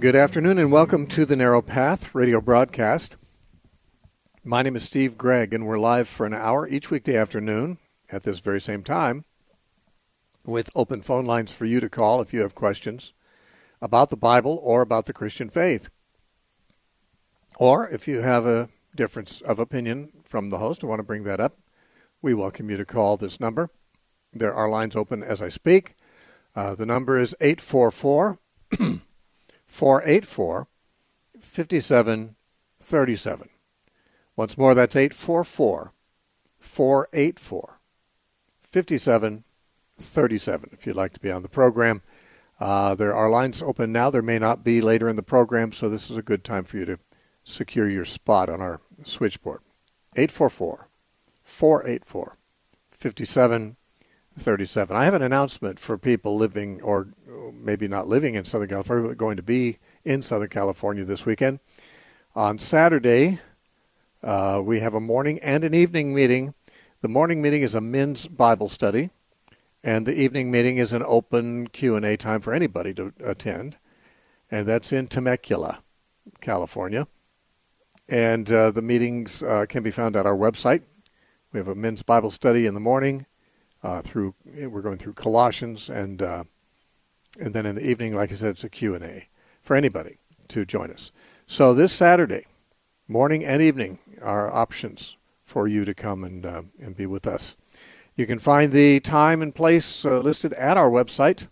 Good afternoon and welcome to the Narrow Path radio broadcast. My name is Steve Gregg and we're live for an hour each weekday afternoon at this very same time with open phone lines for you to call if you have questions about the Bible or about the Christian faith. Or if you have a difference of opinion from the host and want to bring that up, we welcome you to call this number. There are lines open as I speak. The number is 844-484-5737. Once more, that's 844-484-5737 if you'd like to be on the program. There are lines open now. There may not be later in the program, so this is a good time for you to secure your spot on our switchboard. 844-484-5737. I have an announcement for people living or maybe not living in Southern California, but going to be in Southern California this weekend. On Saturday, we have a morning and an evening meeting. The morning meeting is a men's Bible study, and the evening meeting is an open Q&A time for anybody to attend, and that's in Temecula, California. And the meetings can be found at our website. We have a men's Bible study in the morning. We're going through Colossians, and then in the evening, like I said, it's a Q&A for anybody to join us. So this Saturday, morning and evening, are options for you to come and be with us. You can find the time and place listed at our website,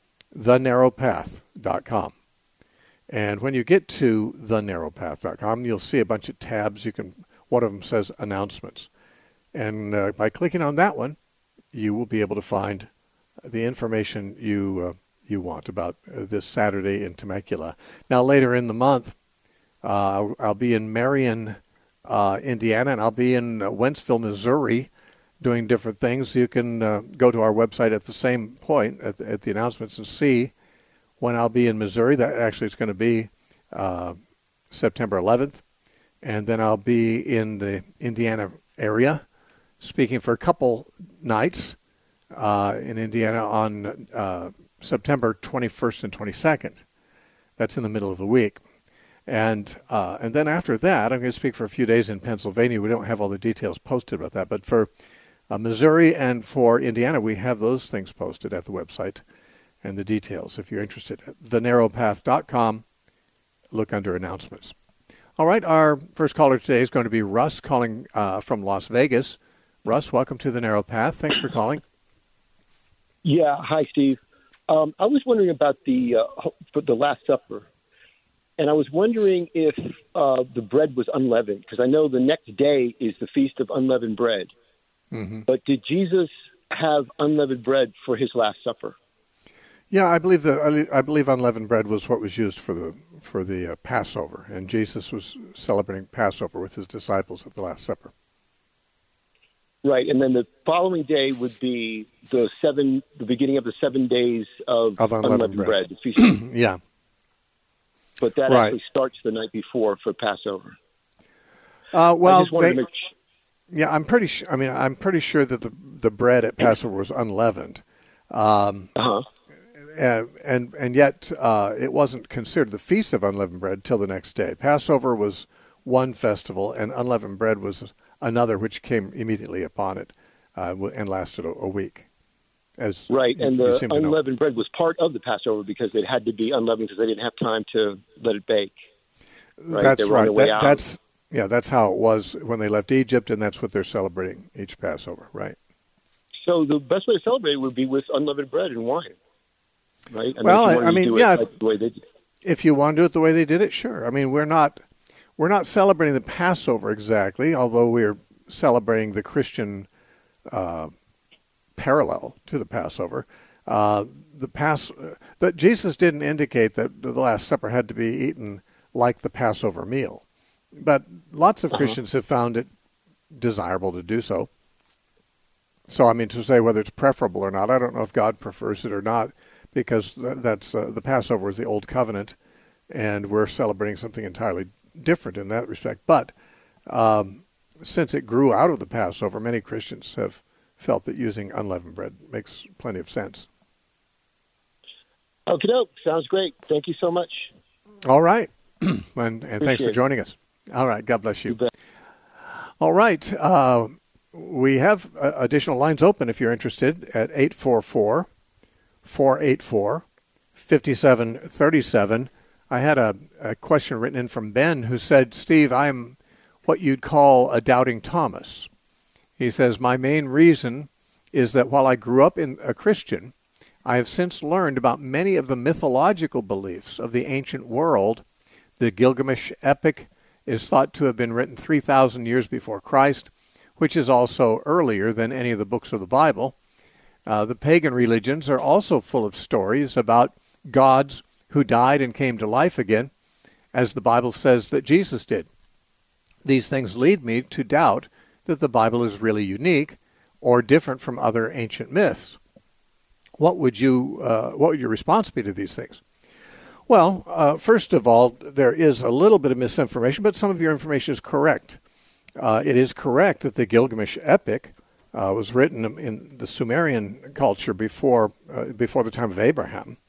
thenarrowpath.com. And when you get to thenarrowpath.com, you'll see a bunch of tabs. One of them says announcements. And by clicking on that one, you will be able to find the information you want about this Saturday in Temecula. Now, later in the month, I'll be in Marion, Indiana, and I'll be in Wentzville, Missouri, doing different things. You can go to our website at the same point at the announcements and see when I'll be in Missouri. That actually is going to be September 11th. And then I'll be in the Indiana area speaking for a couple nights in Indiana on September 21st and 22nd. That's in the middle of the week. And then after that, I'm going to speak for a few days in Pennsylvania. We don't have all the details posted about that. But for Missouri and for Indiana, we have those things posted at the website and the details if you're interested. thenarrowpath.com, look under announcements. All right, our first caller today is going to be Russ calling from Las Vegas. Russ, welcome to the Narrow Path. Thanks for calling. Yeah, hi, Steve. I was wondering about the Last Supper, and I was wondering if the bread was unleavened, because I know the next day is the Feast of Unleavened Bread. Mm-hmm. But did Jesus have unleavened bread for his Last Supper? Yeah, I believe unleavened bread was what was used for the Passover, and Jesus was celebrating Passover with his disciples at the Last Supper. Right, and then the following day would be the beginning of the 7 days of unleavened bread. The feast. Yeah. But that actually starts the night before for Passover. Yeah, I'm pretty sure. I mean, I'm pretty sure that the bread at Passover was unleavened, and yet it wasn't considered the Feast of Unleavened Bread till the next day. Passover was one festival, and unleavened bread was another, which came immediately upon it and lasted a week. Right, and the unleavened bread was part of the Passover because it had to be unleavened because they didn't have time to let it bake. Right? That's right. That's how it was when they left Egypt, and that's what they're celebrating each Passover, right? So the best way to celebrate it would be with unleavened bread and wine, right? The way they did. If you want to do it the way they did it, sure. I mean, we're not celebrating the Passover exactly, although we're celebrating the Christian parallel to the Passover. That Jesus didn't indicate that the Last Supper had to be eaten like the Passover meal, but lots of Christians have found it desirable to do so. So, I mean, to say whether it's preferable or not, I don't know if God prefers it or not, because that's the Passover was the Old Covenant, and we're celebrating something entirely different in that respect. But since it grew out of the Passover, many Christians have felt that using unleavened bread makes plenty of sense. Okay, sounds great. Thank you so much. All right. And thanks for Appreciate it. joining us. All right. God bless You you. bet. All right. We have additional lines open if you're interested at 844-484-5737. I had a question written in from Ben who said, Steve, I'm what you'd call a doubting Thomas. He says, my main reason is that while I grew up in a Christian, I have since learned about many of the mythological beliefs of the ancient world. The Gilgamesh epic is thought to have been written 3,000 years before Christ, which is also earlier than any of the books of the Bible. The pagan religions are also full of stories about gods who died and came to life again, as the Bible says that Jesus did. These things lead me to doubt that the Bible is really unique or different from other ancient myths. What would your response be to these things? Well, first of all, there is a little bit of misinformation, but some of your information is correct. It is correct that the Gilgamesh epic was written in the Sumerian culture before the time of Abraham,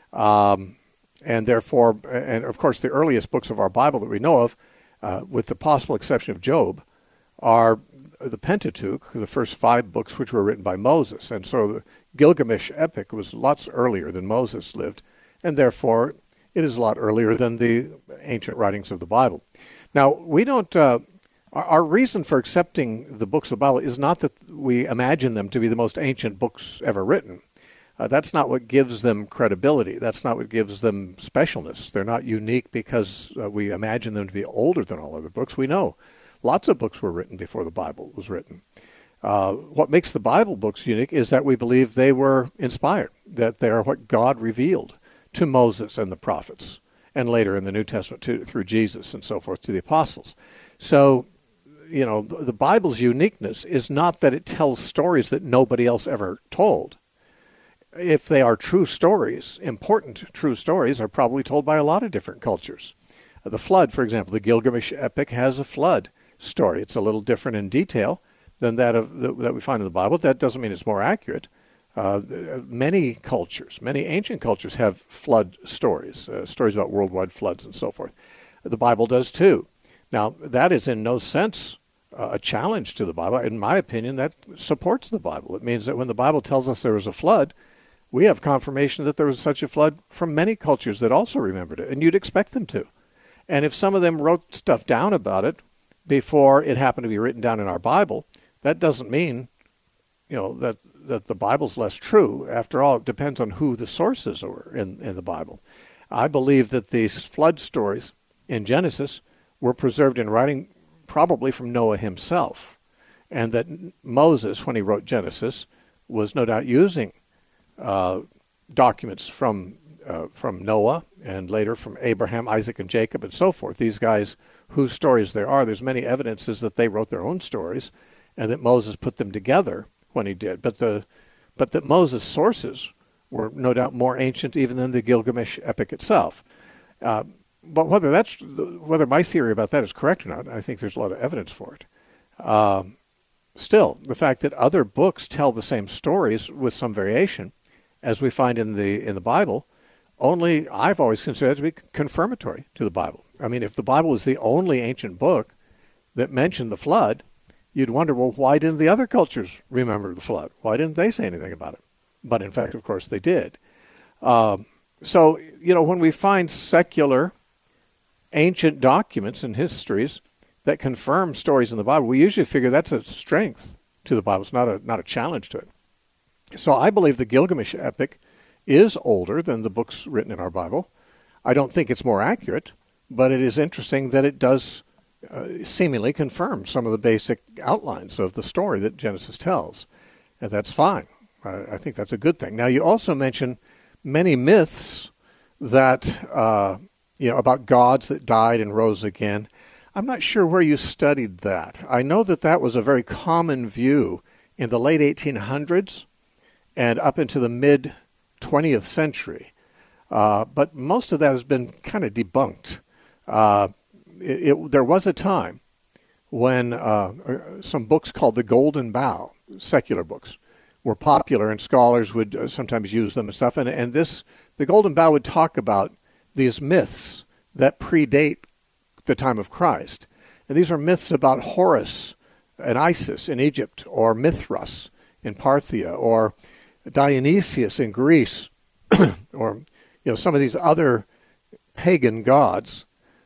and therefore, and of course, the earliest books of our Bible that we know of, with the possible exception of Job, are the Pentateuch, the first 5 books which were written by Moses. And so the Gilgamesh epic was lots earlier than Moses lived, and therefore it is a lot earlier than the ancient writings of the Bible. Now, we don't, our reason for accepting the books of the Bible is not that we imagine them to be the most ancient books ever written. That's not what gives them credibility. That's not what gives them specialness. They're not unique because we imagine them to be older than all other books. We know lots of books were written before the Bible was written. What makes the Bible books unique is that we believe they were inspired, that they are what God revealed to Moses and the prophets, and later in the New Testament through Jesus and so forth to the apostles. So, you know, the Bible's uniqueness is not that it tells stories that nobody else ever told. If they are true stories, important true stories are probably told by a lot of different cultures. The flood, for example, the Gilgamesh epic has a flood story. It's a little different in detail than that we find in the Bible. That doesn't mean it's more accurate. Many cultures, many ancient cultures have flood stories, stories about worldwide floods and so forth. The Bible does too. Now, that is in no sense a challenge to the Bible. In my opinion, that supports the Bible. It means that when the Bible tells us there was a flood, we have confirmation that there was such a flood from many cultures that also remembered it, and you'd expect them to. And if some of them wrote stuff down about it before it happened to be written down in our Bible, that doesn't mean, you know, that the Bible's less true. After all, it depends on who the sources are in the Bible. I believe that these flood stories in Genesis were preserved in writing probably from Noah himself, and that Moses, when he wrote Genesis, was no doubt using documents from Noah and later from Abraham, Isaac, and Jacob, and so forth. These guys whose stories there are, there's many evidences that they wrote their own stories and that Moses put them together when he did. But that Moses' sources were no doubt more ancient even than the Gilgamesh epic itself. But whether my theory about that is correct or not, I think there's a lot of evidence for it. Still, the fact that other books tell the same stories with some variation, as we find in the Bible, only I've always considered to be confirmatory to the Bible. I mean, if the Bible was the only ancient book that mentioned the flood, you'd wonder, well, why didn't the other cultures remember the flood? Why didn't they say anything about it? But in fact, of course, they did. So, you know, when we find secular ancient documents and histories that confirm stories in the Bible, we usually figure that's a strength to the Bible. It's not a challenge to it. So I believe the Gilgamesh epic is older than the books written in our Bible. I don't think it's more accurate, but it is interesting that it does seemingly confirm some of the basic outlines of the story that Genesis tells. And that's fine. I think that's a good thing. Now, you also mention many myths that, about gods that died and rose again. I'm not sure where you studied that. I know that was a very common view in the late 1800s and up into the mid-20th century. But most of that has been kind of debunked. There was a time when some books called the Golden Bough, secular books, were popular, and scholars would sometimes use them and stuff. And the Golden Bough would talk about these myths that predate the time of Christ. And these are myths about Horus and Isis in Egypt, or Mithras in Parthia, or Dionysius in Greece, or some of these other pagan gods,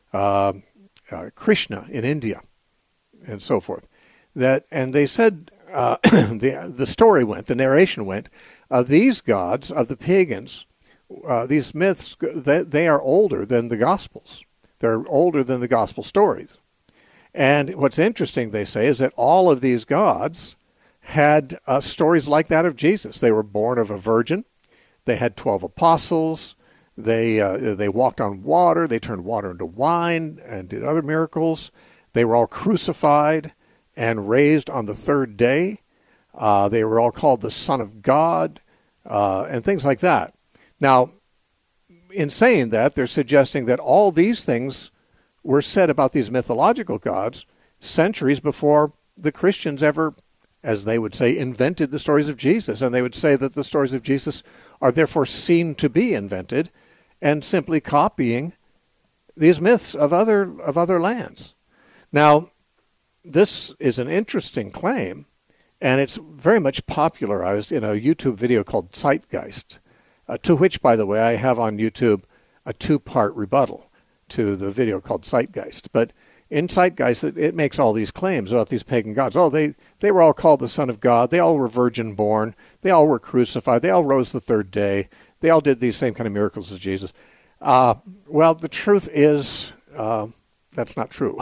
Krishna in India, and so forth. And they said, the story went, the narration went, these gods of the pagans, these myths, they are older than the Gospels. They're older than the Gospel stories. And what's interesting, they say, is that all of these gods had stories like that of Jesus. They were born of a virgin. They had 12 apostles. They walked on water. They turned water into wine and did other miracles. They were all crucified and raised on the third day. They were all called the Son of God, and things like that. Now, in saying that, they're suggesting that all these things were said about these mythological gods centuries before the Christians ever, as they would say, invented the stories of Jesus. And they would say that the stories of Jesus are therefore seen to be invented and simply copying these myths of other lands. Now, this is an interesting claim, and it's very much popularized in a YouTube video called Zeitgeist, to which, by the way, I have on YouTube a 2-part rebuttal to the video called Zeitgeist. But in Zeitgeist, it makes all these claims about these pagan gods. Oh, they were all called the Son of God. They all were virgin born. They all were crucified. They all rose the third day. They all did these same kind of miracles as Jesus. Well, the truth is that's not true.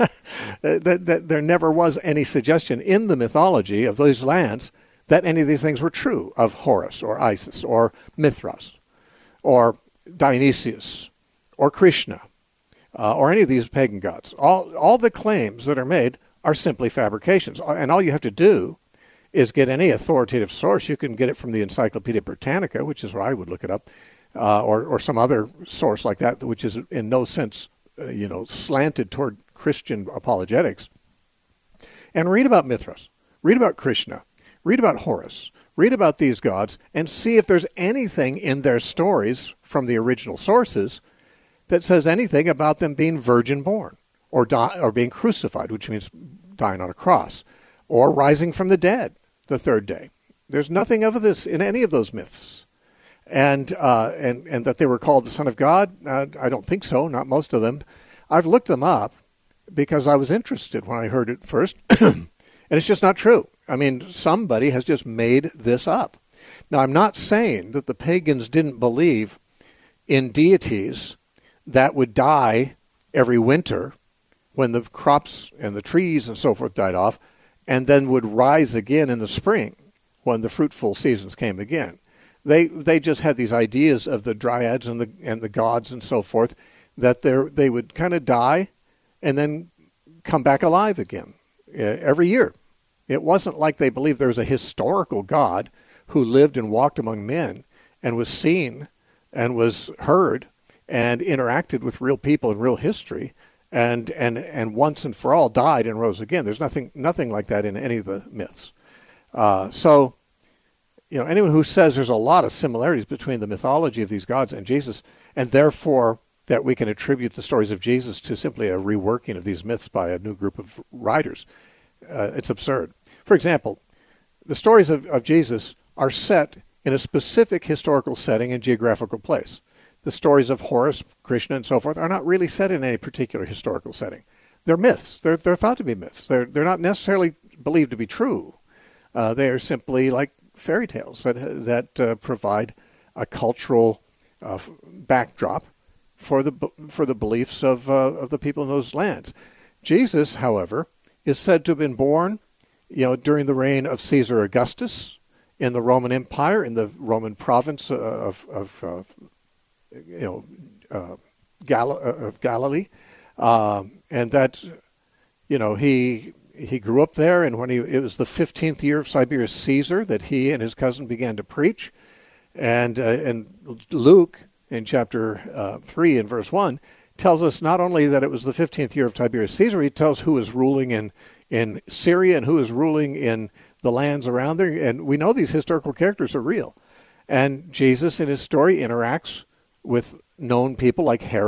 that there never was any suggestion in the mythology of those lands that any of these things were true of Horus or Isis or Mithras or Dionysius or Krishna or any of these pagan gods. All the claims that are made are simply fabrications. And all you have to do is get any authoritative source. You can get it from the Encyclopedia Britannica, which is where I would look it up, or some other source like that, which is in no sense slanted toward Christian apologetics, and read about Mithras, read about Krishna, read about Horus, read about these gods, and see if there's anything in their stories from the original sources that says anything about them being virgin born, or being crucified, which means dying on a cross, or rising from the dead the third day. There's nothing of this in any of those myths. And that they were called the Son of God, I don't think so, not most of them. I've looked them up because I was interested when I heard it first, and it's just not true. I mean, somebody has just made this up. Now, I'm not saying that the pagans didn't believe in deities that would die every winter when the crops and the trees and so forth died off, and then would rise again in the spring when the fruitful seasons came again. They just had these ideas of the dryads and the gods and so forth, that they would kind of die and then come back alive again every year. It wasn't like they believed there was a historical God who lived and walked among men and was seen and was heard and interacted with real people in real history and once and for all died and rose again. There's nothing like that in any of the myths. So anyone who says there's a lot of similarities between the mythology of these gods and Jesus, and therefore that we can attribute the stories of Jesus to simply a reworking of these myths by a new group of writers, it's absurd. For example, the stories of Jesus are set in a specific historical setting and geographical place. The stories of Horus, Krishna, and so forth are not really set in any particular historical setting. They're myths. They're thought to be myths. They're not necessarily believed to be true. They are simply like fairy tales that provide a cultural backdrop for the beliefs of the people in those lands. Jesus, however, is said to have been born, during the reign of Caesar Augustus in the Roman Empire, in the Roman province of Galilee, and that he grew up there, and when it was the 15th year of Tiberius Caesar that he and his cousin began to preach. And Luke, in chapter 3 and verse 1, tells us not only that it was the 15th year of Tiberius Caesar, he tells who is ruling in Syria and who is ruling in the lands around there. And we know these historical characters are real. And Jesus, in his story, interacts with known people like Herod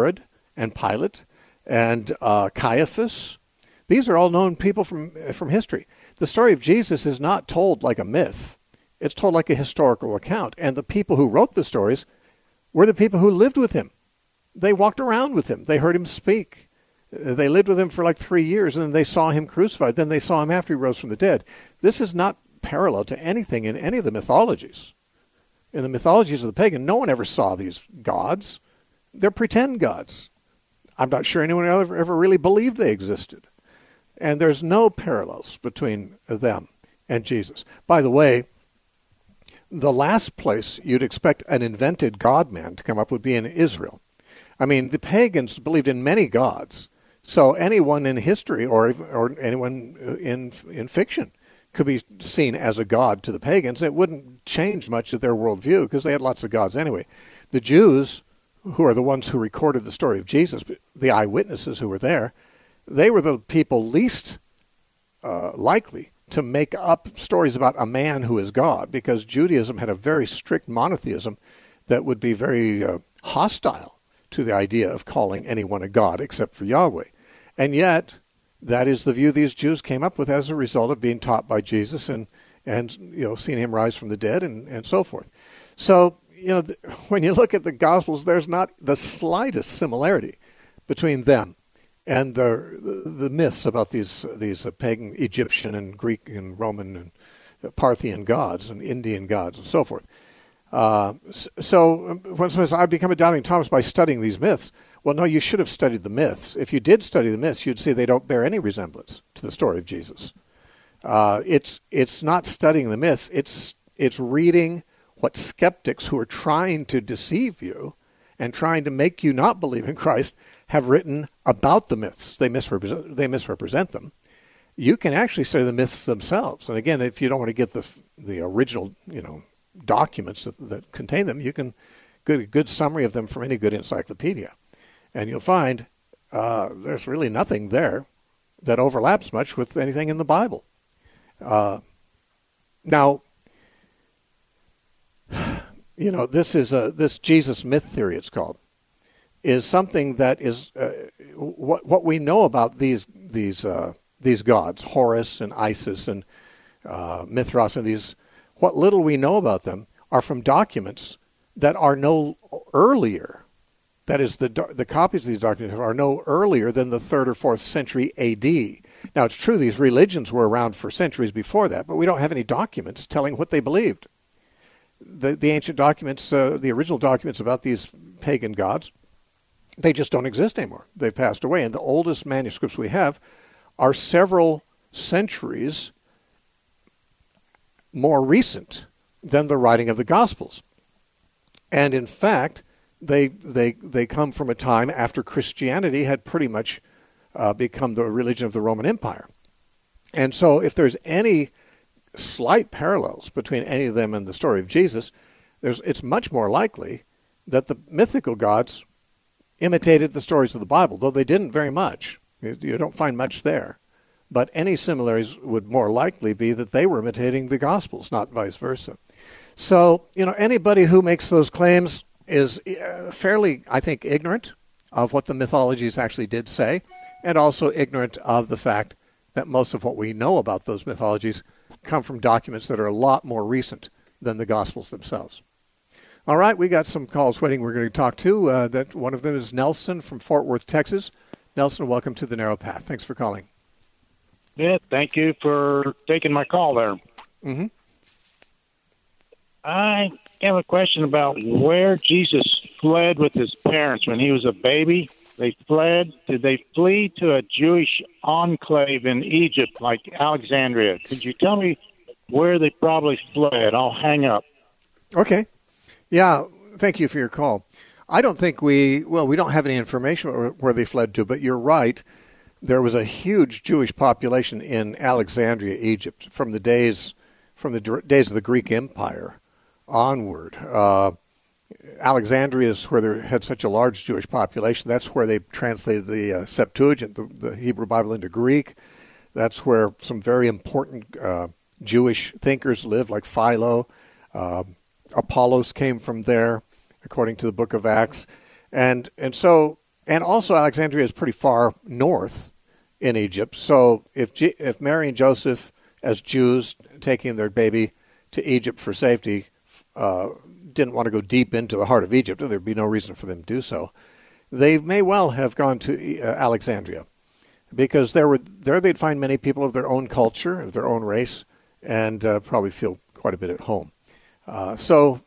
and Pilate and Caiaphas. These are all known people from history. The story of Jesus is not told like a myth. It's told like a historical account. And the people who wrote the stories were the people who lived with him. They walked around with him. They heard him speak. They lived with him for like 3 years, and then they saw him crucified. Then they saw him after he rose from the dead. This is not parallel to anything in any of the mythologies. In the mythologies of the pagan, no one ever saw these gods. They're pretend gods. I'm not sure anyone ever really believed they existed. And there's no parallels between them and Jesus. By the way, the last place you'd expect an invented God-man to come up would be in Israel. I mean, the pagans believed in many gods. So anyone in history or anyone in fiction could be seen as a god to the pagans. It wouldn't change much of their worldview because they had lots of gods anyway. The Jews, who are the ones who recorded the story of Jesus, the eyewitnesses who were there, they were the people least likely to make up stories about a man who is God, because Judaism had a very strict monotheism that would be very hostile to the idea of calling anyone a god except for Yahweh. And yet, that is the view these Jews came up with as a result of being taught by Jesus and seeing him rise from the dead and so forth. So, when you look at the Gospels, there's not the slightest similarity between them and the myths about these pagan Egyptian and Greek and Roman and Parthian gods and Indian gods and so forth. So when someone says, I've become a doubting Thomas by studying these myths, well, no, you should have studied the myths. If you did study the myths, you'd see they don't bear any resemblance to the story of Jesus. It's not studying the myths. It's reading what skeptics who are trying to deceive you and trying to make you not believe in Christ have written about the myths. They misrepresent them. You can actually study the myths themselves. And again, if you don't want to get the original, documents that contain them, you can get a good summary of them from any good encyclopedia. And you'll find there's really nothing there that overlaps much with anything in the Bible. Now, this Jesus myth theory, it's called, is something that is what we know about these gods, Horus and Isis and Mithras, and these. What little we know about them are from documents that are no earlier. That is, the copies of these documents are no earlier than the 3rd or 4th century A.D. Now, it's true these religions were around for centuries before that, but we don't have any documents telling what they believed. The ancient documents, the original documents about these pagan gods, they just don't exist anymore. They've passed away, and the oldest manuscripts we have are several centuries more recent than the writing of the Gospels. And in fact, they come from a time after Christianity had pretty much become the religion of the Roman Empire. And so if there's any slight parallels between any of them and the story of Jesus, it's much more likely that the mythical gods imitated the stories of the Bible, though they didn't very much. You don't find much there. But any similarities would more likely be that they were imitating the Gospels, not vice versa. So, anybody who makes those claims is fairly, I think, ignorant of what the mythologies actually did say, and also ignorant of the fact that most of what we know about those mythologies come from documents that are a lot more recent than the Gospels themselves. All right, we got some calls waiting we're going to talk to. That one of them is Nelson from Fort Worth, Texas. Nelson, welcome to The Narrow Path. Thanks for calling. Yeah, thank you for taking my call there. Mm-hmm. I have a question about where Jesus fled with his parents when he was a baby. They fled. Did they flee to a Jewish enclave in Egypt, like Alexandria? Could you tell me where they probably fled? I'll hang up. Okay. Yeah, thank you for your call. I don't think we don't have any information about where they fled to, but you're right. There was a huge Jewish population in Alexandria, Egypt, from the days of the Greek Empire onward. Alexandria is where they had such a large Jewish population. That's where they translated the Septuagint, the Hebrew Bible, into Greek. That's where some very important Jewish thinkers lived, like Philo. Apollos came from there, according to the book of Acts. And so And also, Alexandria is pretty far north in Egypt. So if Mary and Joseph, as Jews taking their baby to Egypt for safety, didn't want to go deep into the heart of Egypt, and there'd be no reason for them to do so, they may well have gone to Alexandria, because there they'd find many people of their own culture, of their own race, and probably feel quite a bit at home. So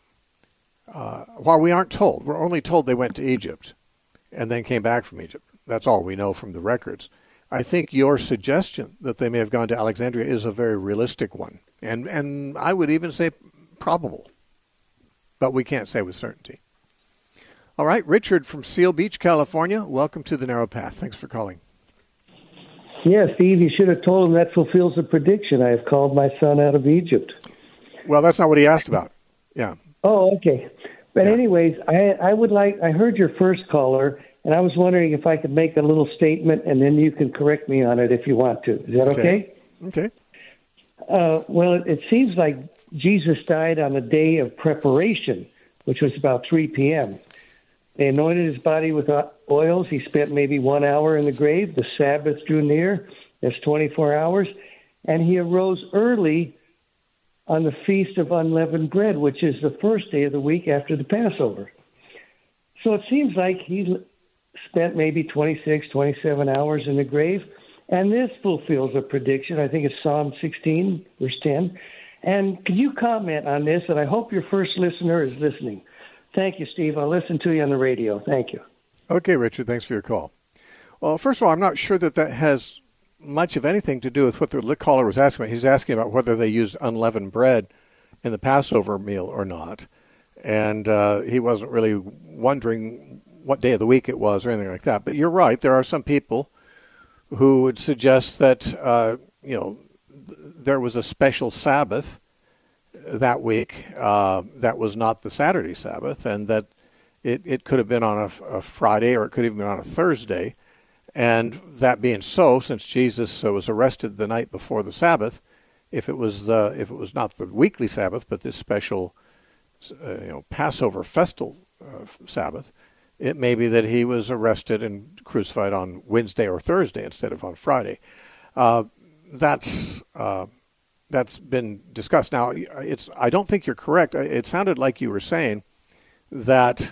while we aren't told, we're only told they went to Egypt and then came back from Egypt. That's all we know from the records. I think your suggestion that they may have gone to Alexandria is a very realistic one, and I would even say probable, but we can't say with certainty. All right, Richard from Seal Beach, California, welcome to the Narrow Path. Thanks for calling. Yeah, Steve, you should have told him that fulfills the prediction. I have called my son out of Egypt. Well, that's not what he asked about. Yeah. Oh, okay. But anyways, I heard your first caller, and I was wondering if I could make a little statement, and then you can correct me on it if you want to. Is that okay? Okay. Well, it seems like Jesus died on a day of preparation, which was about 3 p.m. They anointed his body with oils. He spent maybe 1 hour in the grave. The Sabbath drew near. That's 24 hours. And he arose early on the Feast of Unleavened Bread, which is the first day of the week after the Passover. So it seems like he spent maybe 26, 27 hours in the grave. And this fulfills a prediction. I think it's Psalm 16, verse 10. And could you comment on this? And I hope your first listener is listening. Thank you, Steve. I'll listen to you on the radio. Thank you. Okay, Richard, thanks for your call. Well, first of all, I'm not sure that has much of anything to do with what the caller was asking about. He's asking about whether they used unleavened bread in the Passover meal or not. And he wasn't really wondering what day of the week it was or anything like that. But you're right. There are some people who would suggest that, there was a special Sabbath that week that was not the Saturday Sabbath, and that it could have been on a Friday, or it could have been on a Thursday. And that being so, since Jesus was arrested the night before the Sabbath, if it was not the weekly Sabbath but this special Passover festal Sabbath, it may be that he was arrested and crucified on Wednesday or Thursday instead of on Friday. That's been discussed. Now, I don't think you're correct. It sounded like you were saying that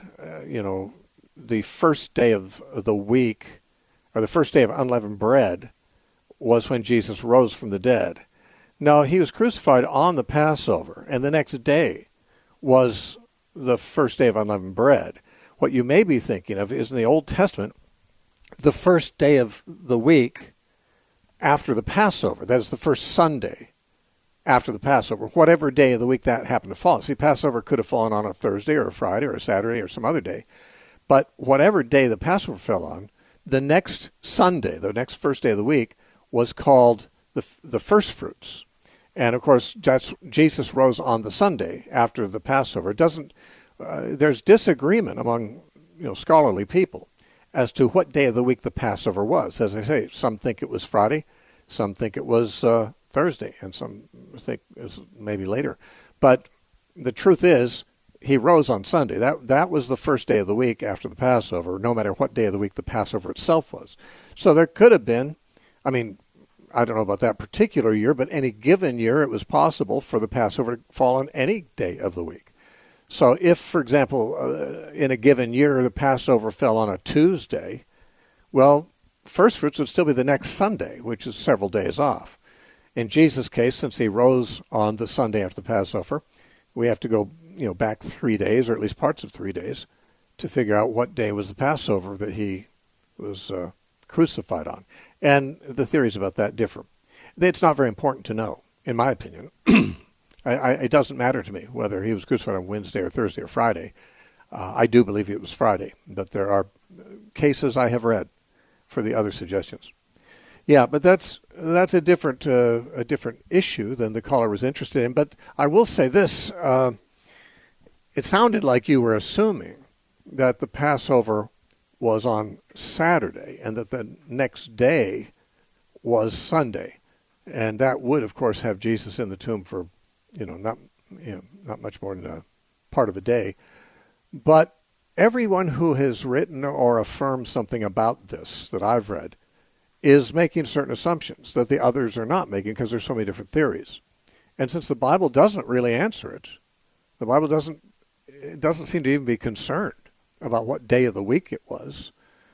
the first day of the week, or the first day of unleavened bread, was when Jesus rose from the dead. No, he was crucified on the Passover, and the next day was the first day of unleavened bread. What you may be thinking of is, in the Old Testament, the first day of the week after the Passover. That is the first Sunday after the Passover, whatever day of the week that happened to fall. See, Passover could have fallen on a Thursday or a Friday or a Saturday or some other day. But whatever day the Passover fell on, the next Sunday, the next first day of the week, was called the first fruits. And, of course, Jesus rose on the Sunday after the Passover. There's disagreement among scholarly people as to what day of the week the Passover was. As I say, some think it was Friday, some think it was Thursday, and some think it was maybe later. But the truth is, he rose on Sunday. That was the first day of the week after the Passover, no matter what day of the week the Passover itself was. So there could have been, I don't know about that particular year, but any given year it was possible for the Passover to fall on any day of the week. So if, for example, in a given year the Passover fell on a Tuesday, well, first fruits would still be the next Sunday, which is several days off. In Jesus' case, since he rose on the Sunday after the Passover, we have to go back 3 days, or at least parts of 3 days, to figure out what day was the Passover that he was crucified on. And the theories about that differ. It's not very important to know, in my opinion. It doesn't matter to me whether he was crucified on Wednesday or Thursday or Friday. I do believe it was Friday, but there are cases I have read for the other suggestions. Yeah, but that's a different issue than the caller was interested in. But I will say this: it sounded like you were assuming that the Passover was on Saturday and that the next day was Sunday, and that would, of course, have Jesus in the tomb for not much more than a part of a day. But everyone who has written or affirmed something about this that I've read is making certain assumptions that the others are not making because there's so many different theories. And since the Bible doesn't really answer it, the Bible doesn't seem to even be concerned about what day of the week it was.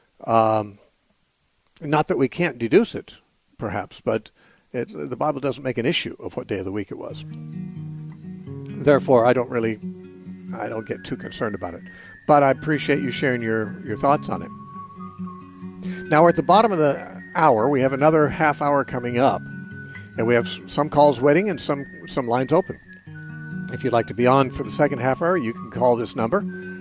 Not that we can't deduce it, perhaps, but the Bible doesn't make an issue of what day of the week it was. Therefore, I don't get too concerned about it. But I appreciate you sharing your thoughts on it. Now we're at the bottom of the hour. We have another half hour coming up, and we have some calls waiting and some lines open. If you'd like to be on for the second half hour, you can call this number,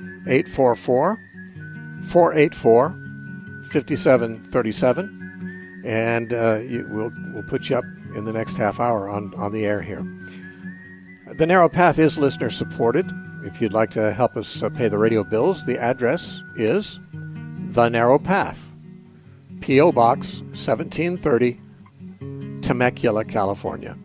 844-484-5737, and we'll put you up in the next half hour on the air here. The Narrow Path is listener supported. If you'd like to help us pay the radio bills, the address is The Narrow Path, P.O. Box 1730, Temecula, California,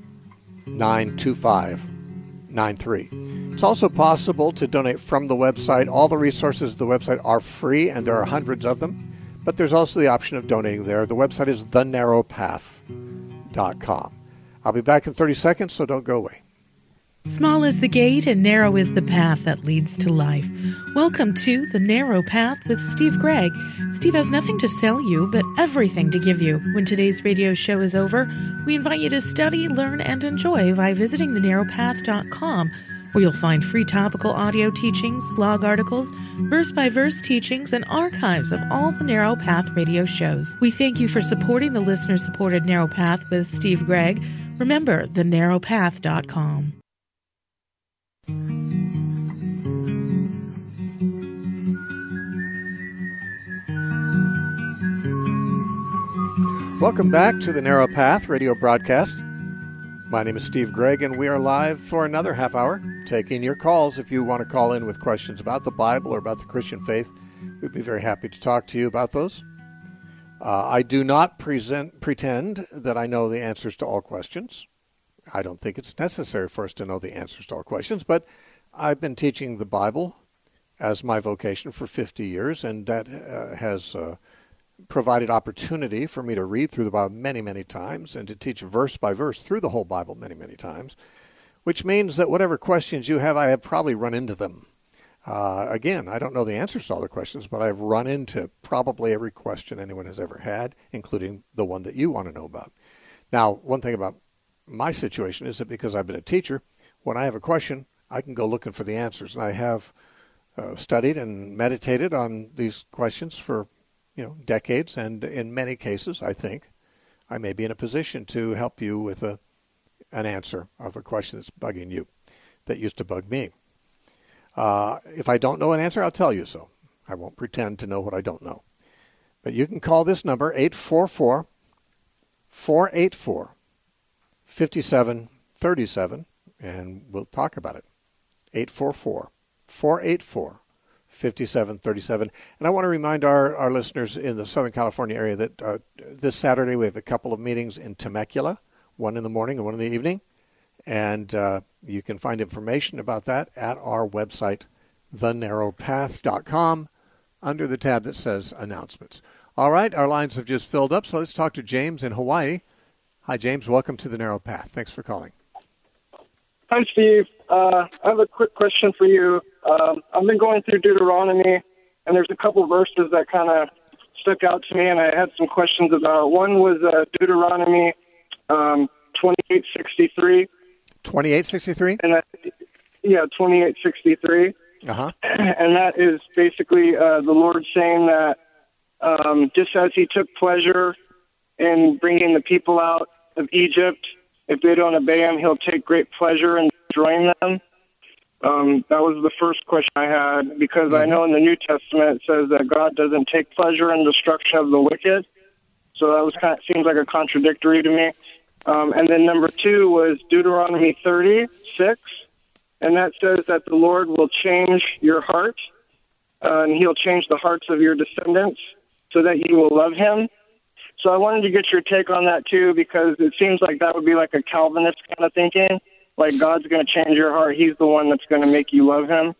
92593. It's also possible to donate from the website. All the resources of the website are free, and there are hundreds of them, but there's also the option of donating there. The website is thenarrowpath.com. I'll be back in 30 seconds, so don't go away. Small is the gate and narrow is the path that leads to life. Welcome to The Narrow Path with Steve Gregg. Steve has nothing to sell you, but everything to give you. When today's radio show is over, we invite you to study, learn, and enjoy by visiting thenarrowpath.com, where you'll find free topical audio teachings, blog articles, verse-by-verse teachings, and archives of all the Narrow Path radio shows. We thank you for supporting the listener-supported Narrow Path with Steve Gregg. Remember, thenarrowpath.com. Welcome back to the Narrow Path radio broadcast. My name is Steve Gregg, and we are live for another half hour, taking your calls. If you want to call in with questions about the Bible or about the Christian faith, we'd be very happy to talk to you about those. I do not pretend that I know the answers to all questions. I don't think it's necessary for us to know the answers to all questions, but I've been teaching the Bible as my vocation for 50 years, and that has provided opportunity for me to read through the Bible many, many times and to teach verse by verse through the whole Bible many, many times, which means that whatever questions you have, I have probably run into them. Again, I don't know the answers to all the questions, but I've run into probably every question anyone has ever had, including the one that you want to know about. Now, one thing about my situation is that because I've been a teacher, when I have a question, I can go looking for the answers. And I have studied and meditated on these questions for decades, and in many cases, I think, I may be in a position to help you with an answer of a question that's bugging you, that used to bug me. If I don't know an answer, I'll tell you so. I won't pretend to know what I don't know. But you can call this number, 844-484-5737, and we'll talk about it. 844-484-5737. And I want to remind our listeners in the Southern California area that this Saturday we have a couple of meetings in Temecula, one in the morning and one in the evening. And you can find information about that at our website, thenarrowpath.com, under the tab that says Announcements. All right, our lines have just filled up, so let's talk to James in Hawaii. Hi, James. Welcome to the Narrow Path. Thanks for calling. Hi, Steve. I have a quick question for you. I've been going through Deuteronomy, and there's a couple verses that kind of stuck out to me, and I had some questions about. One was Deuteronomy 28:63. 28:63? And 28:63. Uh-huh. And that is basically the Lord saying that just as he took pleasure in bringing the people out of Egypt, if they don't obey him, he'll take great pleasure in destroying them. That was the first question I had, because I know in the New Testament it says that God doesn't take pleasure in destruction of the wicked. So that was seems like a contradictory to me. And then number two was Deuteronomy 30:6, and that says that the Lord will change your heart, and he'll change the hearts of your descendants so that you will love him. So I wanted to get your take on that too, because it seems like that would be like a Calvinist kind of thinking, like God's going to change your heart. He's the one that's going to make you love him.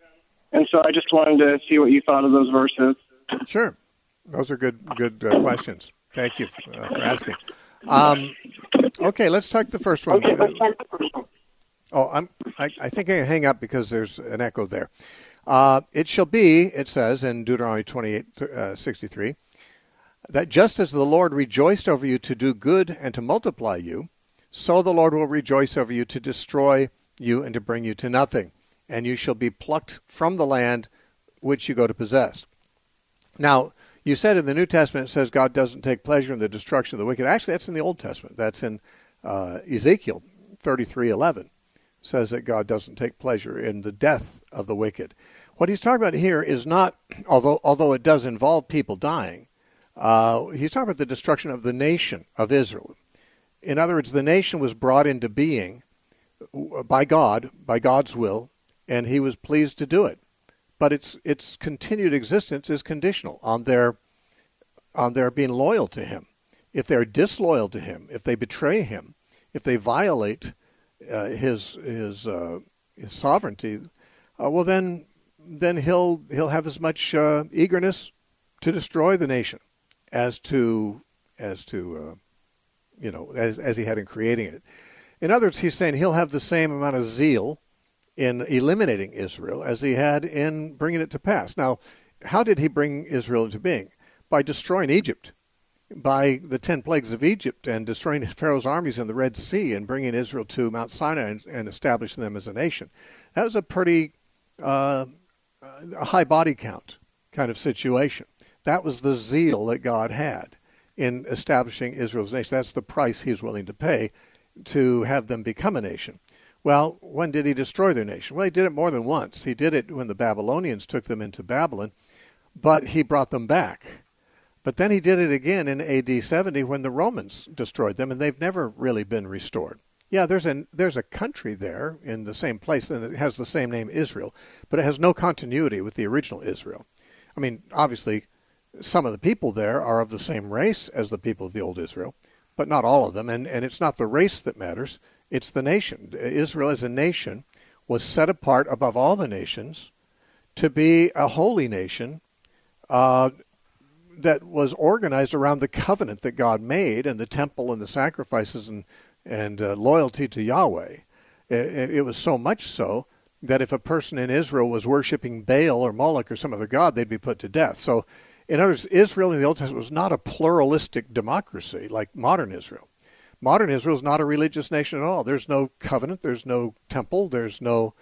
And so I just wanted to see what you thought of those verses. Sure. Those are good questions. Thank you for asking. Okay, let's take the first one. Oh, I think I can hang up because there's an echo there. It shall be, it says in Deuteronomy 28:63, that just as the Lord rejoiced over you to do good and to multiply you, so the Lord will rejoice over you to destroy you and to bring you to nothing, and you shall be plucked from the land which you go to possess. Now, you said in the New Testament it says God doesn't take pleasure in the destruction of the wicked. Actually, that's in the Old Testament. That's in Ezekiel 33:11. Says that God doesn't take pleasure in the death of the wicked. What he's talking about here is not, although it does involve people dying, he's talking about the destruction of the nation of Israel. In other words, the nation was brought into being by God, by God's will, and he was pleased to do it. But its continued existence is conditional on their being loyal to him. If they're disloyal to him, if they betray him, if they violate his sovereignty, well then he'll have as much eagerness to destroy the nation as he had in creating it. In other words, he's saying he'll have the same amount of zeal in eliminating Israel as he had in bringing it to pass. Now, how did he bring Israel into being? By destroying Egypt, by the 10 plagues of Egypt and destroying Pharaoh's armies in the Red Sea and bringing Israel to Mount Sinai and establishing them as a nation. That was a pretty high body count kind of situation. That was the zeal that God had in establishing Israel's nation. That's the price he's willing to pay to have them become a nation. Well, when did he destroy their nation? Well, he did it more than once. He did it when the Babylonians took them into Babylon, but he brought them back. But then he did it again in AD 70 when the Romans destroyed them, and they've never really been restored. Yeah, there's a country there in the same place, and it has the same name, Israel, but it has no continuity with the original Israel. I mean, obviously, some of the people there are of the same race as the people of the old Israel, but not all of them, and it's not the race that matters. It's the nation. Israel as a nation was set apart above all the nations to be a holy nation that was organized around the covenant that God made and the temple and the sacrifices and loyalty to Yahweh. It was so much so that if a person in Israel was worshiping Baal or Moloch or some other god, they'd be put to death. So, in other words, Israel in the Old Testament was not a pluralistic democracy like modern Israel. Modern Israel is not a religious nation at all. There's no covenant. There's no temple. There's no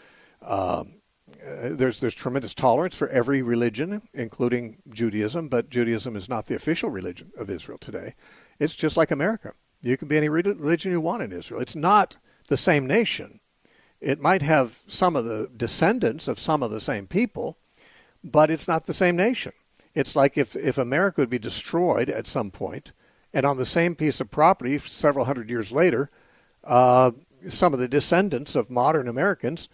there's tremendous tolerance for every religion, including Judaism. But Judaism is not the official religion of Israel today. It's just like America. You can be any religion you want in Israel. It's not the same nation. It might have some of the descendants of some of the same people, but it's not the same nation. It's like if America would be destroyed at some point, and on the same piece of property several hundred years later, some of the descendants of modern Americans,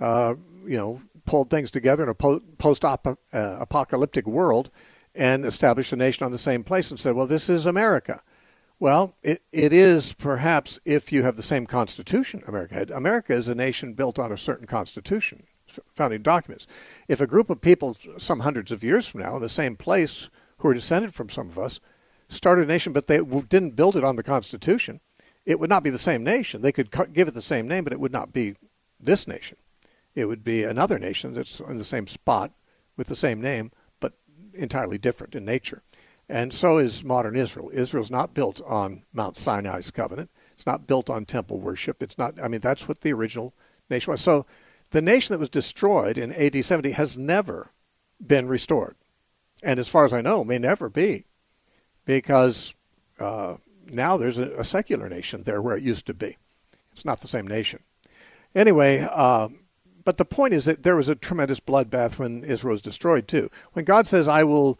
pulled things together in a post-apocalyptic world and established a nation on the same place and said, well, this is America. Well, it is perhaps if you have the same constitution America had. America is a nation built on a certain constitution, founding documents. If a group of people some hundreds of years from now in the same place who are descended from some of us started a nation, but they didn't build it on the Constitution, it would not be the same nation. They could give it the same name, but it would not be this nation. It would be another nation that's in the same spot with the same name, but entirely different in nature. And so is modern Israel. Israel's not built on Mount Sinai's covenant. It's not built on temple worship. It's not, that's what the original nation was. So the nation that was destroyed in AD 70 has never been restored. And as far as I know, may never be. Because now there's a secular nation there where it used to be. It's not the same nation. Anyway, but the point is that there was a tremendous bloodbath when Israel was destroyed too. When God says, I will,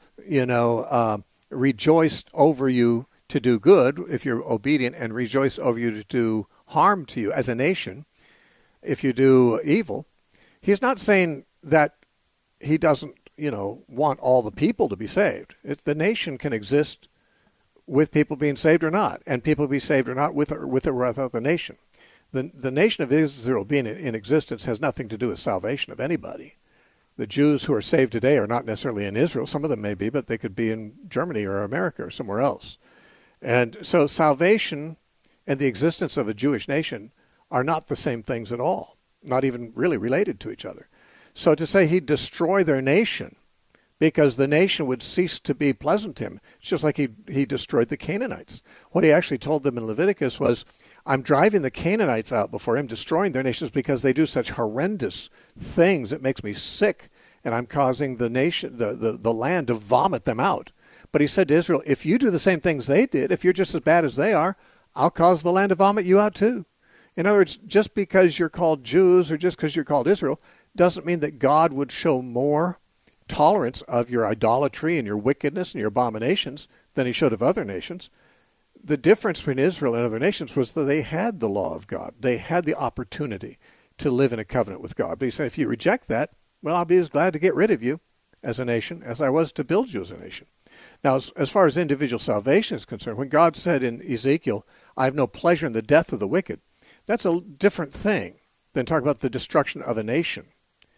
rejoice over you to do good if you're obedient, and rejoice over you to do harm to you as a nation if you do evil, he's not saying that he doesn't, want all the people to be saved. The nation can exist with people being saved or not, and people be saved or not with or without the nation. The nation of Israel being in existence has nothing to do with salvation of anybody. The Jews who are saved today are not necessarily in Israel. Some of them may be, but they could be in Germany or America or somewhere else. And so salvation and the existence of a Jewish nation are not the same things at all, not even really related to each other. So to say he'd destroy their nation because the nation would cease to be pleasant to him, it's just like he destroyed the Canaanites. What he actually told them in Leviticus was, I'm driving the Canaanites out before him, destroying their nations because they do such horrendous things. It makes me sick, and I'm causing the nation, the land to vomit them out. But he said to Israel, if you do the same things they did, if you're just as bad as they are, I'll cause the land to vomit you out too. In other words, just because you're called Jews or just because you're called Israel doesn't mean that God would show more tolerance of your idolatry and your wickedness and your abominations than he showed of other nations. The difference between Israel and other nations was that they had the law of God. They had the opportunity to live in a covenant with God. But he said, if you reject that, well, I'll be as glad to get rid of you as a nation as I was to build you as a nation. Now, as far as individual salvation is concerned, when God said in Ezekiel, I have no pleasure in the death of the wicked, that's a different thing than talking about the destruction of a nation.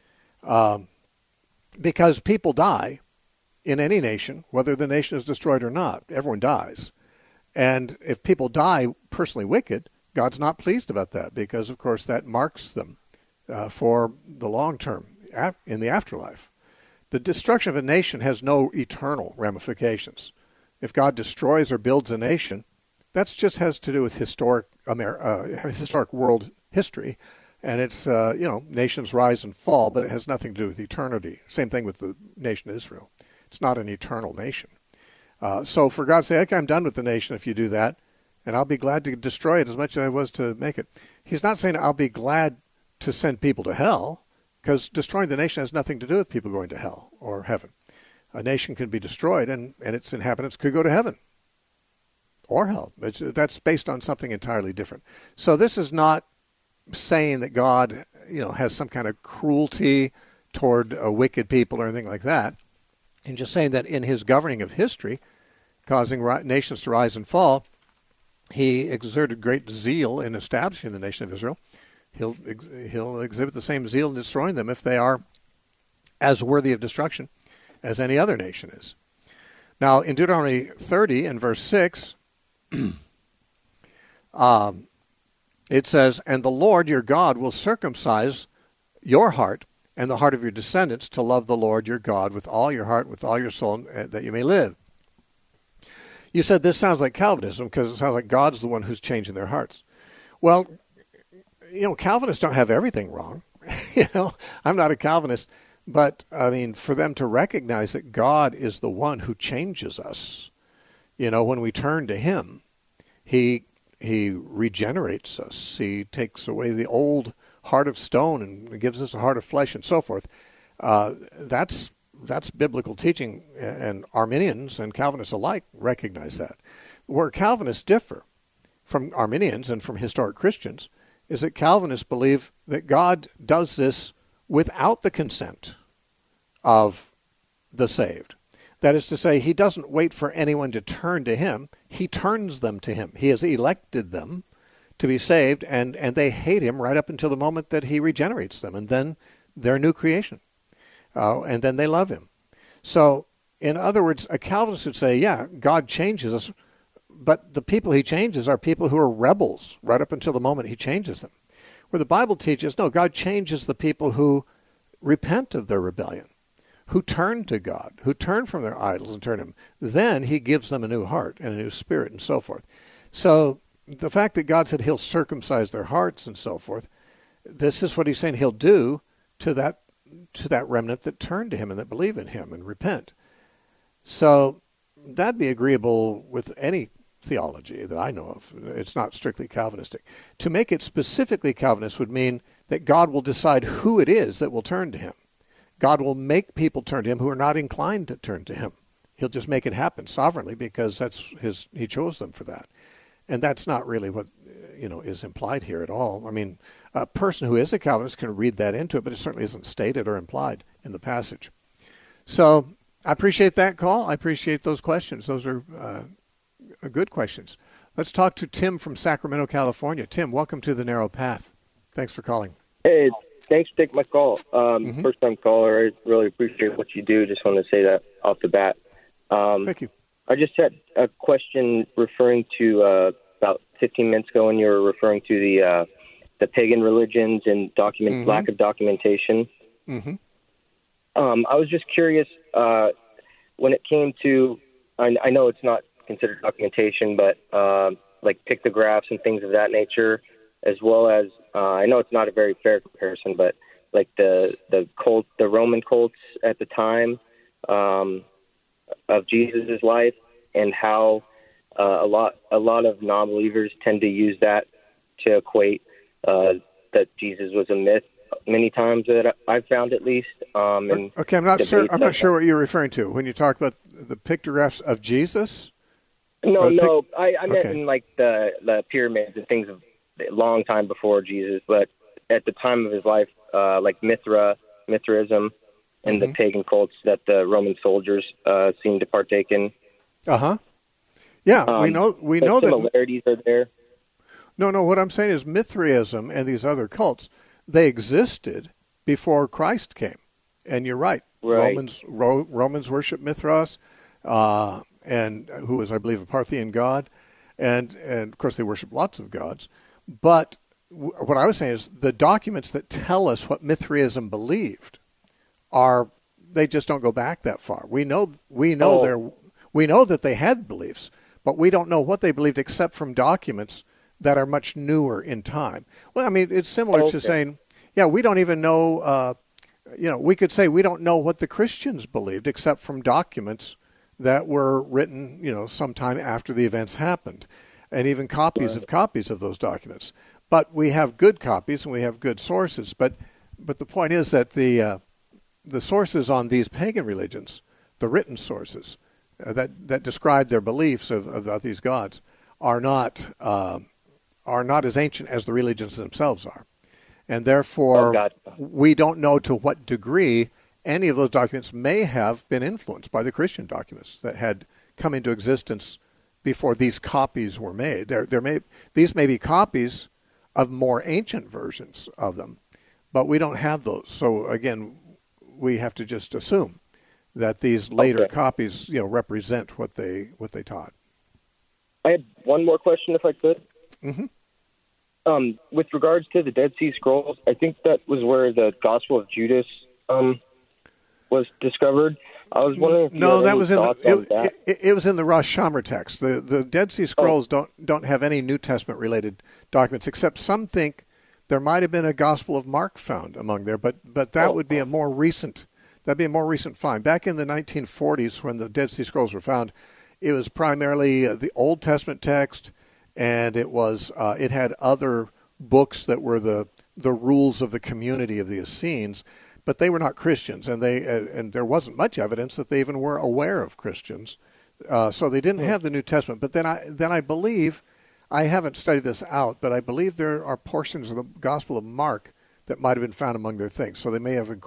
Because people die in any nation, whether the nation is destroyed or not. Everyone dies. And if people die personally wicked, God's not pleased about that because, of course, that marks them for the long term in the afterlife. The destruction of a nation has no eternal ramifications. If God destroys or builds a nation, that just has to do with historic world history. And it's, nations rise and fall, but it has nothing to do with eternity. Same thing with the nation Israel. It's not an eternal nation. So for God's sake, I'm done with the nation if you do that, and I'll be glad to destroy it as much as I was to make it. He's not saying I'll be glad to send people to hell, because destroying the nation has nothing to do with people going to hell or heaven. A nation can be destroyed, and its inhabitants could go to heaven or hell. That's based on something entirely different. So this is not saying that God, has some kind of cruelty toward wicked people or anything like that. And just saying that in his governing of history, causing nations to rise and fall, he exerted great zeal in establishing the nation of Israel. He'll exhibit the same zeal in destroying them if they are as worthy of destruction as any other nation is. Now, in Deuteronomy 30 and verse 6, it says, and the Lord your God will circumcise your heart and the heart of your descendants to love the Lord your God with all your heart, with all your soul, that you may live. You said this sounds like Calvinism because it sounds like God's the one who's changing their hearts. Well, Calvinists don't have everything wrong. I'm not a Calvinist, but for them to recognize that God is the one who changes us, when we turn to him, he regenerates us. He takes away the old heart of stone and gives us a heart of flesh and so forth. That's biblical teaching, and Arminians and Calvinists alike recognize that. Where Calvinists differ from Arminians and from historic Christians is that Calvinists believe that God does this without the consent of the saved. That is to say, he doesn't wait for anyone to turn to him. He turns them to him. He has elected them to be saved, and they hate him right up until the moment that he regenerates them, and then they're a new creation. And then they love him. So, in other words, a Calvinist would say, yeah, God changes us, but the people he changes are people who are rebels right up until the moment he changes them. Where the Bible teaches, no, God changes the people who repent of their rebellion, who turn to God, who turn from their idols and turn to him. Then he gives them a new heart and a new spirit and so forth. So the fact that God said he'll circumcise their hearts and so forth, this is what he's saying he'll do to that remnant that turn to him and that believe in him and repent. So that'd be agreeable with any theology that I know of. It's not strictly Calvinistic. To make it specifically Calvinist would mean that God will decide who it is that will turn to him. God will make people turn to him who are not inclined to turn to him. He'll just make it happen sovereignly because he chose them for that. And that's not really what is implied here at all. A person who is a Calvinist can read that into it, but it certainly isn't stated or implied in the passage. So I appreciate that call. I appreciate those questions. Those are good questions. Let's talk to Tim from Sacramento, California. Tim, welcome to The Narrow Path. Thanks for calling. Hey, thanks for taking my call. First time caller. I really appreciate what you do. Just want to say that off the bat. Thank you. I just had a question referring to about 15 minutes ago when you were referring to the pagan religions and lack of documentation. Mm-hmm. I was just curious when it came to, I know it's not considered documentation, but like pictographs and things of that nature, as well as I know it's not a very fair comparison, but like the Roman cults at the time of Jesus' life, and how a lot of non-believers tend to use that to equate that Jesus was a myth. Many times that I've found, at least. Okay, I'm not sure what you're referring to when you talk about the pictographs of Jesus. No, I meant in like the pyramids and things of a long time before Jesus, but at the time of his life, like Mithraism, and the pagan cults that the Roman soldiers seemed to partake in. Yeah, we know that similarities are there. No, what I'm saying is Mithraism and these other cults, they existed before Christ came. And you're right. Romans worship Mithras, and who was, I believe, a Parthian god. And of course, they worship lots of gods. But what I was saying is the documents that tell us what Mithraism believed they just don't go back that far. We know that they had beliefs, but we don't know what they believed except from documents that are much newer in time. Well, I mean, it's similar to saying, we don't even know, we could say we don't know what the Christians believed except from documents that were written, sometime after the events happened, and even copies of those documents. But we have good copies and we have good sources. But the point is that the sources on these pagan religions, the written sources that describe their beliefs about these gods, are not as ancient as the religions themselves are. And therefore, we don't know to what degree any of those documents may have been influenced by the Christian documents that had come into existence before these copies were made. These may be copies of more ancient versions of them, but we don't have those. So again, we have to just assume that these later copies, represent what they taught. I had one more question, if I could. Mm-hmm. With regards to the Dead Sea Scrolls, I think that was where the Gospel of Judas was discovered. I was wondering if you had any thoughts on that. It was in the Rosh Hashanah text. The Dead Sea Scrolls don't have any New Testament related documents, except some think there might have been a Gospel of Mark found among there, but that would be a more recent find. Back in the 1940s, when the Dead Sea Scrolls were found, it was primarily the Old Testament text, and it had other books that were the rules of the community of the Essenes, but they were not Christians, and there wasn't much evidence that they even were aware of Christians, so they didn't have the New Testament. But then I believe, I haven't studied this out, but I believe there are portions of the Gospel of Mark that might have been found among their things. So they may have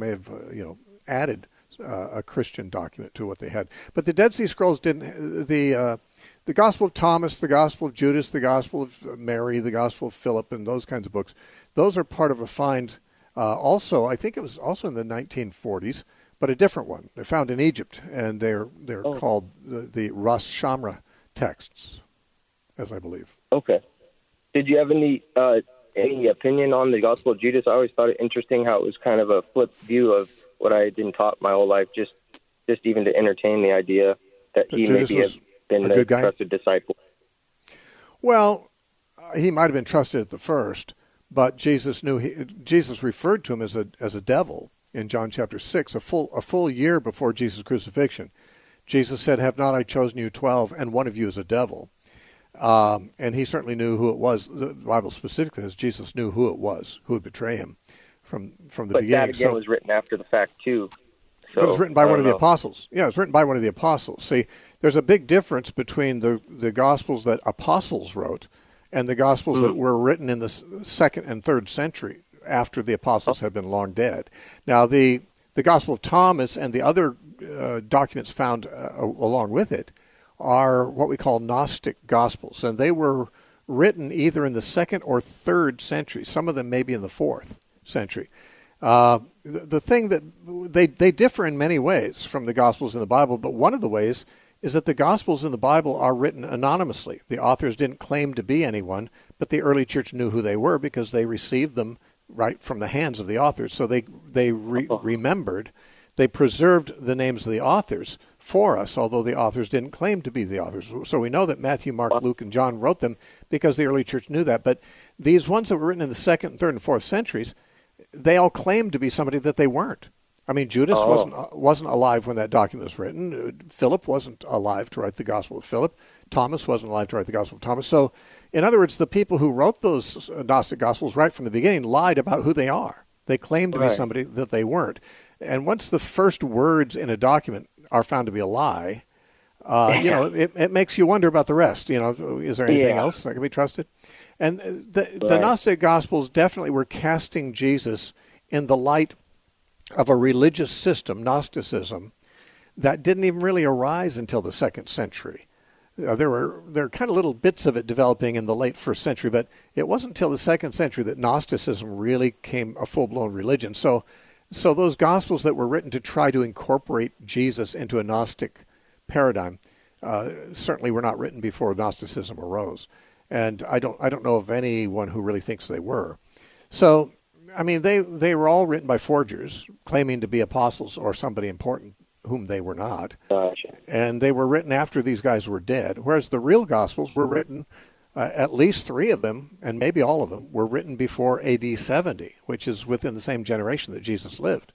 added a Christian document to what they had. But the Dead Sea Scrolls didn't. The Gospel of Thomas, the Gospel of Judas, the Gospel of Mary, the Gospel of Philip, and those kinds of books, those are part of a find. Also, I think it was also in the 1940s, but a different one. They're found in Egypt, and they're called the Ras Shamra texts, as I believe. Okay. Did you have any opinion on the Gospel of Judas? I always thought it interesting how it was kind of a flip view of what I had been taught my whole life, just even to entertain the idea that he maybe had been the trusted disciple. Well, he might have been trusted at the first, but Jesus referred to him as a devil in John chapter 6, a full year before Jesus' crucifixion. Jesus said, "Have not I chosen you 12, and one of you is a devil?" And he certainly knew who it was. The Bible specifically says Jesus knew who it was who would betray him from the beginning. But that again was written after the fact too. So, it was written by one of the apostles. Yeah, it was written by one of the apostles. See, there's a big difference between the Gospels that apostles wrote and the Gospels that were written in the 2nd and 3rd century after the apostles had been long dead. Now, the Gospel of Thomas and the other documents found along with it are what we call Gnostic Gospels, and they were written either in the 2nd or 3rd century. Some of them maybe in the 4th. century. The thing that they differ in many ways from the Gospels in the Bible, but one of the ways is that the Gospels in the Bible are written anonymously. The authors didn't claim to be anyone, but the early church knew who they were because they received them right from the hands of the authors. So they remembered, they preserved the names of the authors for us, although the authors didn't claim to be the authors. So we know that Matthew, Mark, Luke, and John wrote them because the early church knew that. But these ones that were written in the 2nd, 3rd, and 4th centuries, they all claimed to be somebody that they weren't. I mean, Judas wasn't alive when that document was written. Philip wasn't alive to write the Gospel of Philip. Thomas wasn't alive to write the Gospel of Thomas. So, in other words, the people who wrote those Gnostic Gospels right from the beginning lied about who they are. They claimed to be somebody that they weren't. And once the first words in a document are found to be a lie, it makes you wonder about the rest. Is there anything else that can be trusted? And the Gnostic Gospels definitely were casting Jesus in the light of a religious system, Gnosticism, that didn't even really arise until the 2nd century. There were kind of little bits of it developing in the late 1st century, but it wasn't until the 2nd century that Gnosticism really became a full-blown religion. So those Gospels that were written to try to incorporate Jesus into a Gnostic paradigm certainly were not written before Gnosticism arose. And I don't know of anyone who really thinks they were. So, I mean, they were all written by forgers claiming to be apostles or somebody important whom they were not. Gotcha. And they were written after these guys were dead, whereas the real Gospels were written, at least 3 of them, and maybe all of them, were written before AD 70, which is within the same generation that Jesus lived,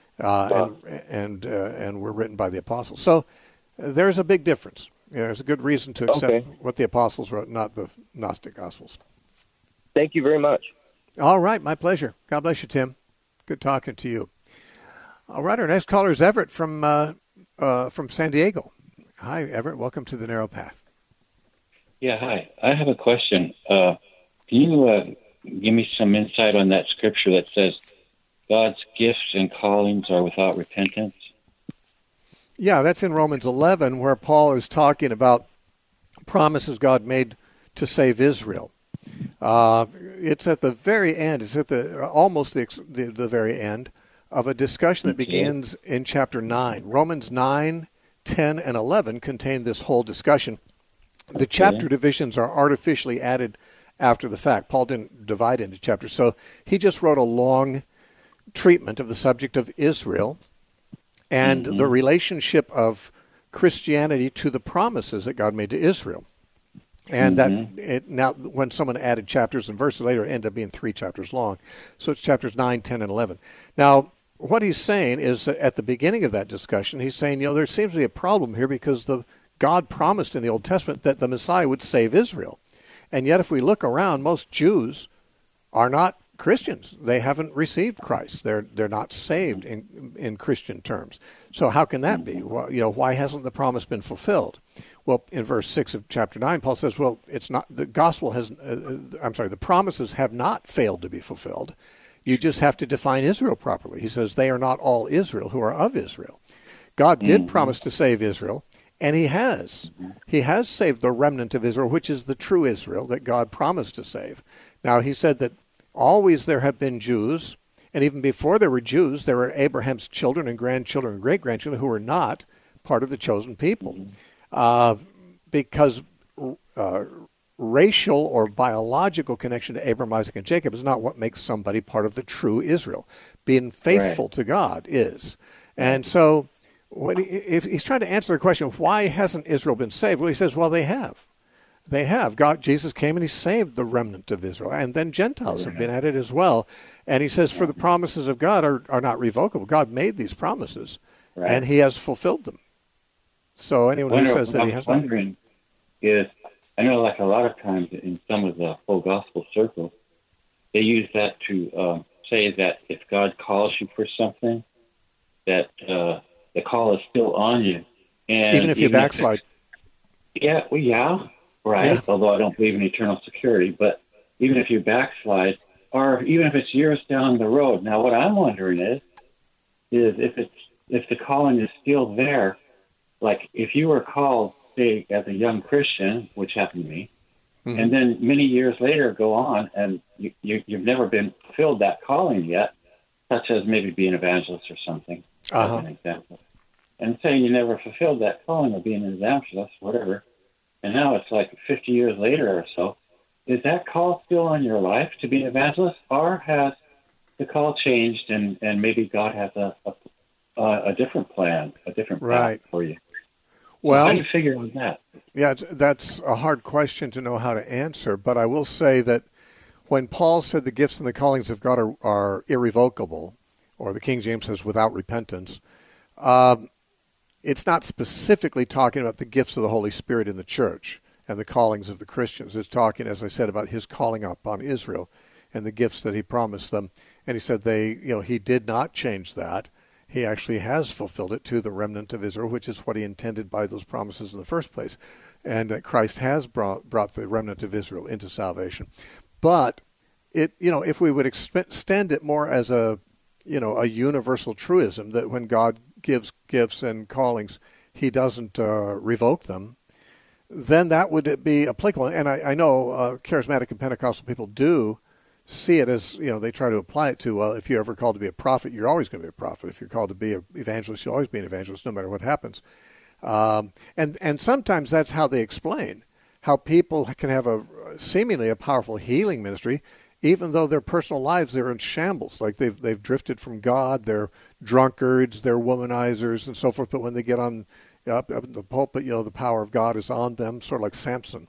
and were written by the apostles. So there's a big difference. There's a good reason to accept what the apostles wrote, not the Gnostic Gospels. Thank you very much. All right, my pleasure. God bless you, Tim. Good talking to you. All right, our next caller is Everett from San Diego. Hi, Everett. Welcome to the Narrow Path. Yeah, hi. I have a question. Can you give me some insight on that scripture that says God's gifts and callings are without repentance? Yeah, that's in Romans 11, where Paul is talking about promises God made to save Israel. It's at the very end. It's at almost the very end of a discussion that begins in chapter 9. Romans 9, 10, and 11 contain this whole discussion. The chapter divisions are artificially added after the fact. Paul didn't divide into chapters, so he just wrote a long treatment of the subject of Israel and the relationship of Christianity to the promises that God made to Israel. And now when someone added chapters and verses later, it ended up being 3 chapters long. So it's chapters 9, 10, and 11. Now, what he's saying is that at the beginning of that discussion, he's saying, there seems to be a problem here because God promised in the Old Testament that the Messiah would save Israel. And yet if we look around, most Jews are not Christians. They haven't received Christ. They're not saved in Christian terms. So how can that be? Well, why hasn't the promise been fulfilled? Well, in verse 6 of chapter 9, Paul says, well, it's not the gospel the promises have not failed to be fulfilled. You just have to define Israel properly. He says they are not all Israel who are of Israel. God did promise to save Israel, and he has. He has saved the remnant of Israel, which is the true Israel that God promised to save. Now, he said that always there have been Jews, and even before there were Jews, there were Abraham's children and grandchildren and great-grandchildren who were not part of the chosen people. Because racial or biological connection to Abraham, Isaac, and Jacob is not what makes somebody part of the true Israel. Being faithful to God is. And so if he's trying to answer the question, why hasn't Israel been saved? Well, he says, well, they have. They have. Jesus came and he saved the remnant of Israel. And then Gentiles have been added as well. And he says, for the promises of God are not revocable. God made these promises, and he has fulfilled them. So anyone who says that he has not. Is, I know like a lot of times in some of the full gospel circles, they use that to say that if God calls you for something, that the call is still on you. And even if you backslide. Although I don't believe in eternal security, but even if you backslide, or even if it's years down the road. Now, what I'm wondering is if the calling is still there, like if you were called, say, as a young Christian, which happened to me, and then many years later go on, and you've never been fulfilled that calling yet, such as maybe be an evangelist or something, as an example. And say you never fulfilled that calling of being an evangelist, whatever, and now it's like 50 years later or so. Is that call still on your life to be an evangelist, or has the call changed and maybe God has a different plan, a different path for you? Well, how do you figure on that? Yeah, that's a hard question to know how to answer, but I will say that when Paul said the gifts and the callings of God are irrevocable, or the King James says without repentance, it's not specifically talking about the gifts of the Holy Spirit in the church and the callings of the Christians. It's talking, as I said, about his calling upon Israel and the gifts that he promised them. And he said he did not change that. He actually has fulfilled it to the remnant of Israel, which is what he intended by those promises in the first place. And that Christ has brought the remnant of Israel into salvation. But if we would extend it more as a universal truism, that when God gives gifts and callings, he doesn't revoke them, then that would be applicable. And I know charismatic and Pentecostal people do see it as, they try to apply it to, well, if you're ever called to be a prophet, you're always going to be a prophet. If you're called to be an evangelist, you'll always be an evangelist, no matter what happens. And sometimes that's how they explain how people can have seemingly a powerful healing ministry, even though their personal lives are in shambles. Like they've drifted from God, they're drunkards, they're womanizers, and so forth. But when they get on up in the pulpit, the power of God is on them, sort of like Samson,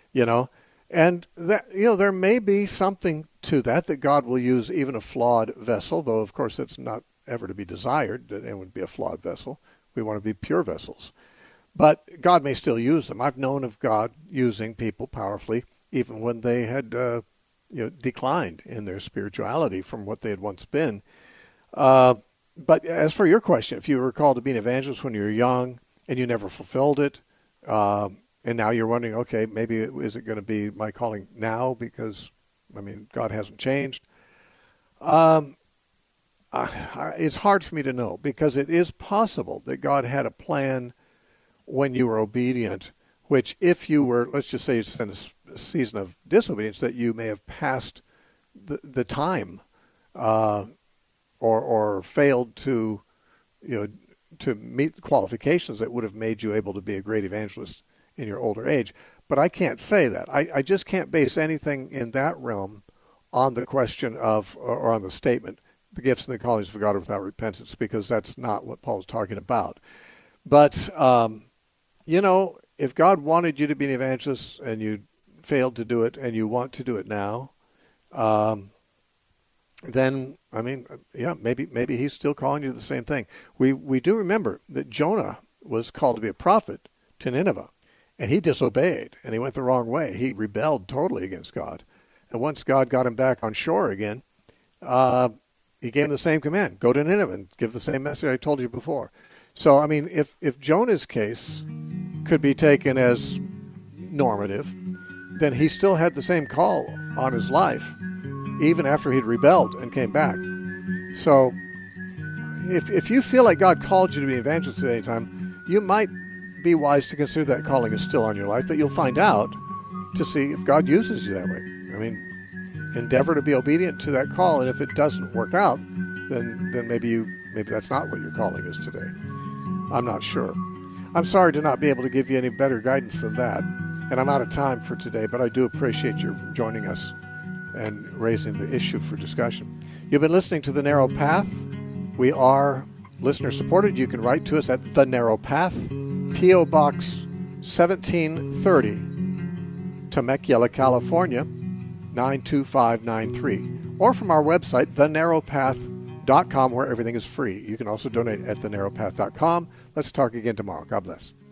And that there may be something to that God will use even a flawed vessel, though of course that's not ever to be desired, that it would be a flawed vessel. We want to be pure vessels. But God may still use them. I've known of God using people powerfully, even when they had declined in their spirituality from what they had once been. But as for your question, if you were called to be an evangelist when you were young and you never fulfilled it, and now you're wondering, okay, maybe is it going to be my calling now because, God hasn't changed? It's hard for me to know, because it is possible that God had a plan when you were obedient, which if you were, let's just say it's in a season of disobedience, that you may have passed the time or failed to meet the qualifications that would have made you able to be a great evangelist in your older age. But I can't say that. I just can't base anything in that realm on the question of, or on the statement, the gifts and the callings of God are without repentance, because that's not what Paul's talking about. But, if God wanted you to be an evangelist and you failed to do it and you want to do it now, then, maybe he's still calling you to the same thing. We do remember that Jonah was called to be a prophet to Nineveh, and he disobeyed, and he went the wrong way. He rebelled totally against God. And once God got him back on shore again, he gave him the same command: go to Nineveh and give the same message I told you before. So, if Jonah's case could be taken as normative, then he still had the same call on his life, even after he'd rebelled and came back. So, if you feel like God called you to be an evangelist at any time, you might be wise to consider that calling is still on your life, but you'll find out to see if God uses you that way. Endeavor to be obedient to that call, and if it doesn't work out, then maybe that's not what your calling is today. I'm not sure. I'm sorry to not be able to give you any better guidance than that, and I'm out of time for today, but I do appreciate your joining us and raising the issue for discussion. You've been listening to The Narrow Path. We are listener-supported. You can write to us at The Narrow Path, P.O. Box 1730, Temecula, California, 92593, or from our website, thenarrowpath.com, where everything is free. You can also donate at thenarrowpath.com. Let's talk again tomorrow. God bless.